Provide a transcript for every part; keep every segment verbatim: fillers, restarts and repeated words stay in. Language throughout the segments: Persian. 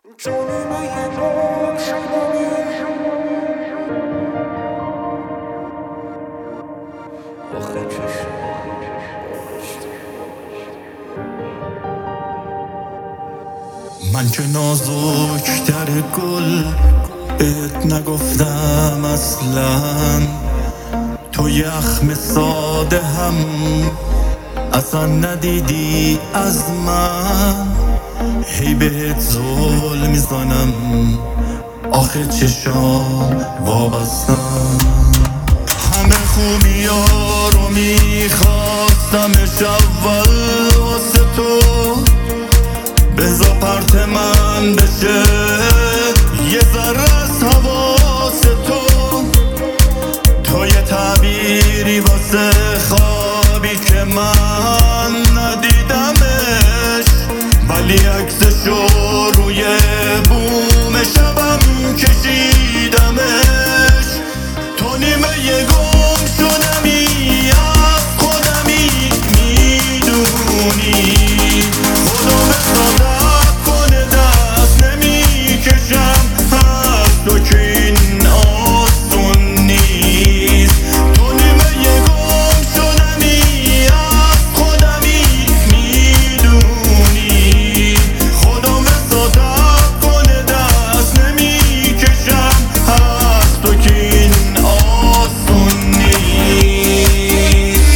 من که نازک‌تر گل بهت نگفتم اصلا، تو یخم ساده هم اصلا ندیدی از من. هی بهت زل میزنم آخه چشام وابستم. همه خوبی ها رو میخواستمش اول واسه تو، بزا پرت من بشه یه ذره از حواس تو. تو یه تعبیری واسه خوابی که من ندیدمش، ولی عکسشو روی بوم شبم کشیدمش. تو نیمه یه گم شدمی از خودمی میدونی، خدا به صادق کنه دست نمیکشم از تو که این آسون نیست. تو نیمه یه گم شدمی از خودمی میدونی، خدا به صادق کنه دست نمیکشم از تو که این آسون نیست.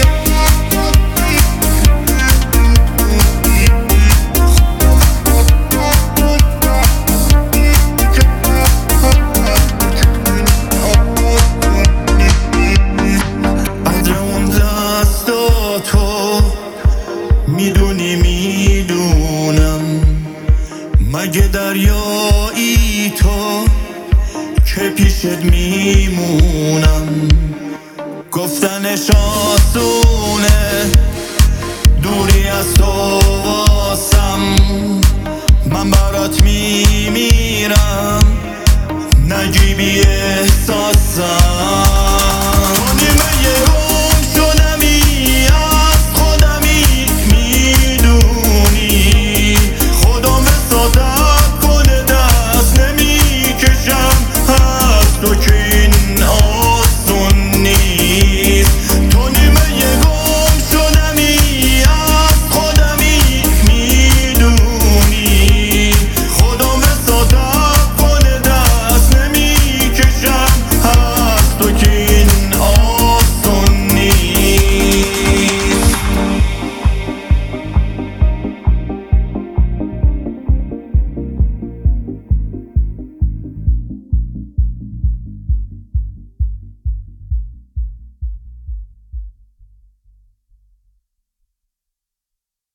قدر اون دستاتو میدونی میدونم، مگه دریایی تو که پیشت میمونم. گفتنش آسونه دوری از تو واسم، من برات میمیرم نجیبی احساسم.